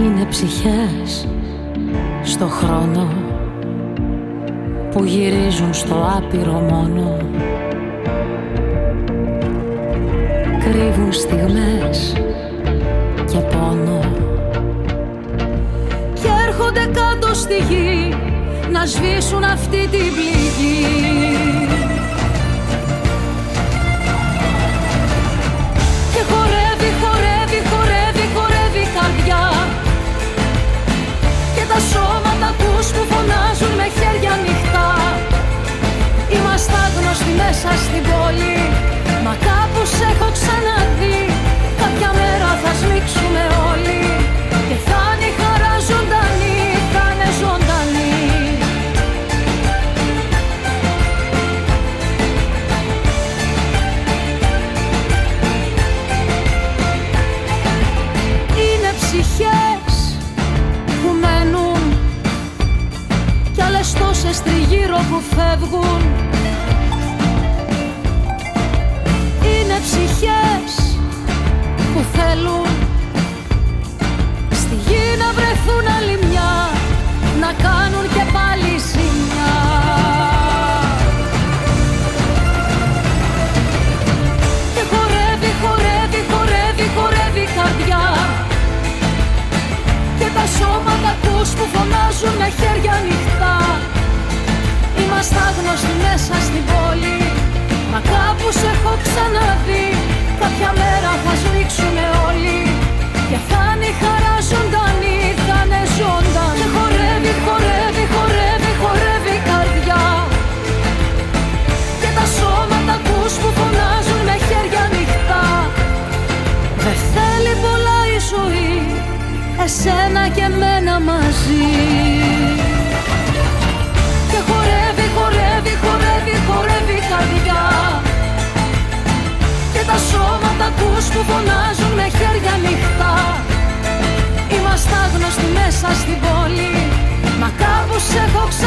Είναι ψυχές στο χρόνο που γυρίζουν στο άπειρο μόνο. Κρύβουν στιγμές και πόνο και έρχονται κάτω στη γη να σβήσουν αυτή την πληγή. Και χορεύει, χορεύει, χορεύει, χορεύει η καρδιά. Και τα σώματα τους που φωνάζουν με χέρια ανοιχτά. Είμαστε άγνωστοι μέσα στην πόλη, μα κάπου σ' έχω ξαναδεί. Κάποια μέρα θα σμίξουμε όλοι και θα είναι η χαρά ζωντανή, θα είναι ζωντανή. Είναι ψυχές που μένουν κι άλλες τόσες τριγύρω που φεύγουν. Είναι ψυχές που θέλουν στη γη να βρεθούν άλλη μια, να κάνουν και πάλι ζημιά. Και χορεύει, χορεύει, χορεύει, χορεύει η καρδιά. Και τα σώματα τους που φωνάζουν με χέρια ανοιχτά. Είμαστε άγνωστοι μέσα στην πόλη, μα κάπου σ' έχω ξαναδεί. Κάποια μέρα θα σμίξουμε όλοι και θα είναι η χαρά ζωντανή, θα είναι ζωντανή. Και χορεύει, χορεύει, χορεύει, χορεύει η καρδιά. Και τα σώματα τους που φωνάζουν με χέρια ανοιχτά. Δεν θέλει πολλά η ζωή, εσένα και εμένα μαζί. Και χορεύει, χορεύει, χορεύει, χορεύει η καρδιά. Και τα σώματα τους που φωνάζουν με χέρια ανοιχτά. Είμαστε άγνωστοι μέσα στην πόλη, μα κάπου σ' έχω ξαναδεί.